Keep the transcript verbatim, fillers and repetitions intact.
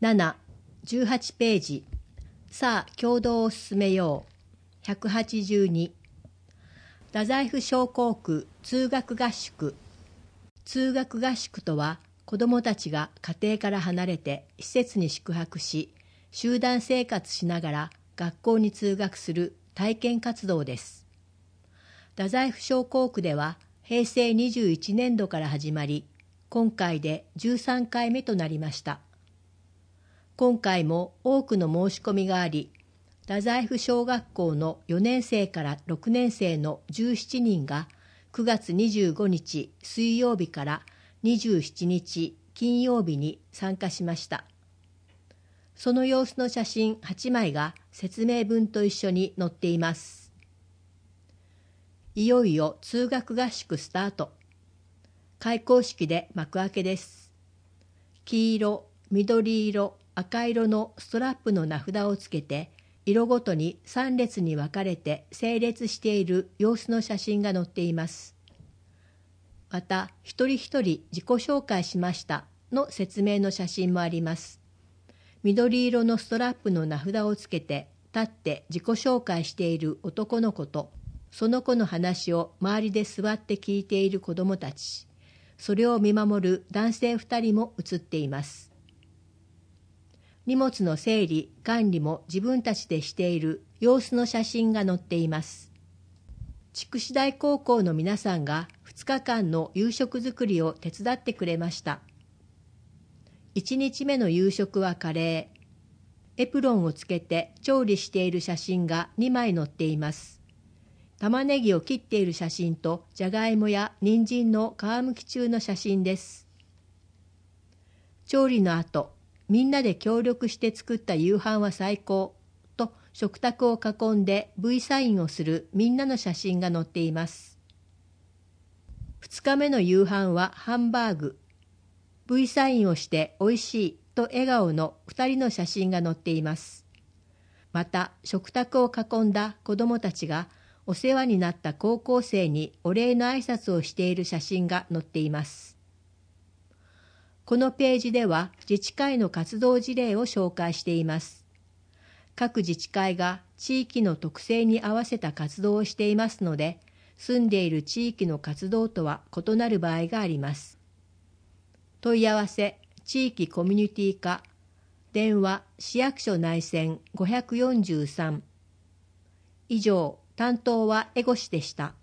なな、じゅうはちページ。さあ共同を進めよう。ひゃくはちじゅうに。太宰府商工区通学合宿。通学合宿とは、子どもたちが家庭から離れて施設に宿泊し、集団生活しながら学校に通学する体験活動です。太宰府商工区ではへいせいにじゅういちねんどから始まり、今回でじゅうさんかいめとなりました。今回も多くの申し込みがあり、太宰府小学校のよねんせいからろくねんせいのじゅうしちにんがくがつにじゅうごにち水曜日からにじゅうしちにち金曜日に参加しました。その様子の写真はちまいが説明文と一緒に載っています。いよいよ通学合宿スタート。開校式で幕開けです。黄色、緑色、赤色のストラップの名札をつけて、色ごとにさんれつに分かれて整列している様子の写真が載っています。また、一人一人自己紹介しましたの説明の写真もあります。緑色のストラップの名札をつけて立って自己紹介している男の子と、その子の話を周りで座って聞いている子どもたち、それを見守る男性ふたりも写っています。荷物の整理・管理も自分たちでしている様子の写真が載っています。筑紫大高校の皆さんがふつかかんの夕食作りを手伝ってくれました。いちにちめの夕食はカレー。エプロンをつけて調理している写真がにまい載っています。玉ねぎを切っている写真とじゃがいもや人参の皮むき中の写真です。調理の後、みんなで協力して作った夕飯は最高と食卓を囲んで ブイ サインをするみんなの写真が載っています。ふつかめの夕飯はハンバーグ。ブイ サインをしておいしいと笑顔のふたりの写真が載っています。また食卓を囲んだ子どもたちがお世話になった高校生にお礼の挨拶をしている写真が載っています。このページでは自治会の活動事例を紹介しています。各自治会が地域の特性に合わせた活動をしていますので、住んでいる地域の活動とは異なる場合があります。問い合わせ、地域コミュニティ課、電話、市役所内線ごひゃくよんじゅうさん。以上、担当は江越でした。